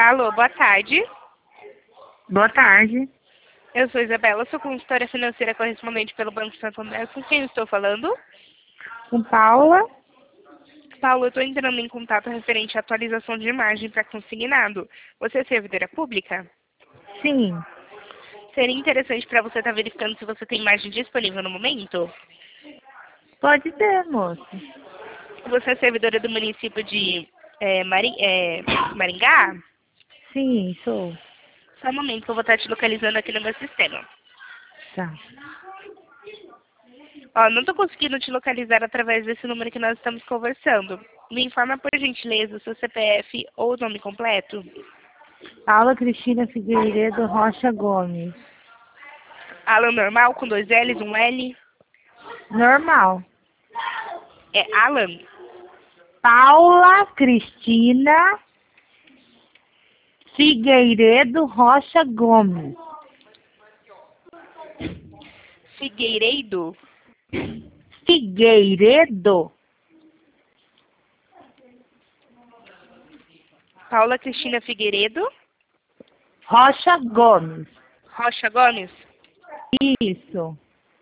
Alô, boa tarde. Boa tarde. Eu sou Isabela, sou consultora financeira correspondente pelo Banco Santander. Com quem eu estou falando? Com Paula? Paulo, eu estou entrando em contato referente à atualização de imagem para consignado. Você é servidora pública? Sim. Seria interessante para você estar verificando se você tem imagem disponível no momento? Pode ser, moça. Você é servidora do município de Maringá? Sim, sou. Só um momento que eu vou estar te localizando aqui no meu sistema. Tá. Ó, não estou conseguindo te localizar através desse número que nós estamos conversando. Me informa, por gentileza, o seu CPF ou nome completo. Paula Cristina Figueiredo Rocha Gomes. Alan normal, com 2 L's, um L. Normal. É Alan? Paula Cristina Figueiredo Rocha Gomes. Figueiredo? Figueiredo Paula Cristina Figueiredo? Rocha Gomes. Rocha Gomes? Isso.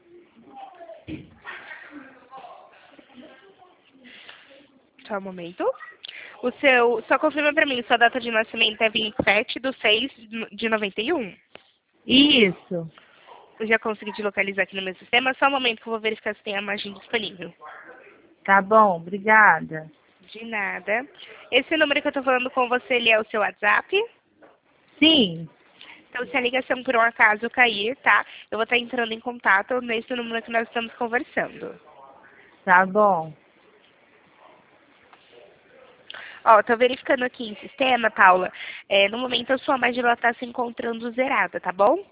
Só um momento. Só confirma para mim, sua data de nascimento é 27/6/91. Isso. Eu já consegui te localizar aqui no meu sistema. Só um momento que eu vou verificar se tem a imagem disponível. Tá bom, obrigada. De nada. Esse número que eu estou falando com você, ele é o seu WhatsApp? Sim. Então, se a ligação por um acaso cair, tá? Eu vou estar entrando em contato nesse número que nós estamos conversando. Tá bom. Ó, tô verificando aqui em sistema, Paula. No momento, a sua imagem ela tá se encontrando zerada, tá bom?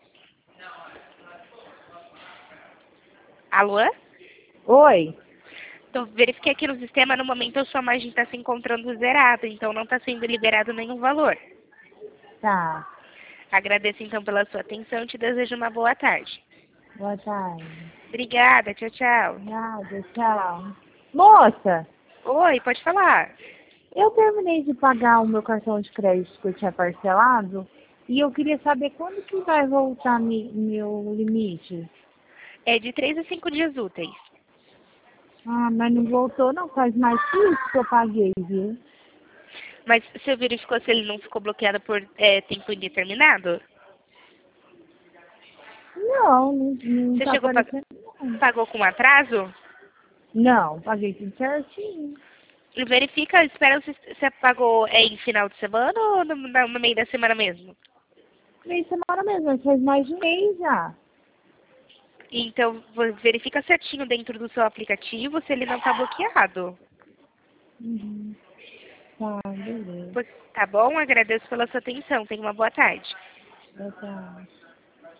Alô? Oi. Então, verifiquei aqui no sistema, no momento, a sua imagem está se encontrando zerada, então não está sendo liberado nenhum valor. Tá. Agradeço, então, pela sua atenção e te desejo uma boa tarde. Boa tarde. Obrigada, tchau, tchau. Nada, tchau. Moça, Oi, pode falar. eu terminei de pagar o meu cartão de crédito que eu tinha parcelado e eu queria saber quando que vai voltar meu limite. É de 3 a 5 dias úteis. Ah, mas não voltou não, faz mais que isso que eu paguei, viu? Mas você verificou se ele não ficou bloqueado por tempo indeterminado? Não Você tá chegou aparecendo não. pagou com atraso? Não, paguei tudo certinho. E verifica, espera se você pagou em final de semana ou no meio da semana mesmo. Meio semana mesmo, mas faz mais de um mês já. Então, verifica certinho dentro do seu aplicativo se ele não está bloqueado. Uhum. Tá, beleza. Tá bom? Agradeço pela sua atenção. Tenha uma boa tarde. Boa tarde.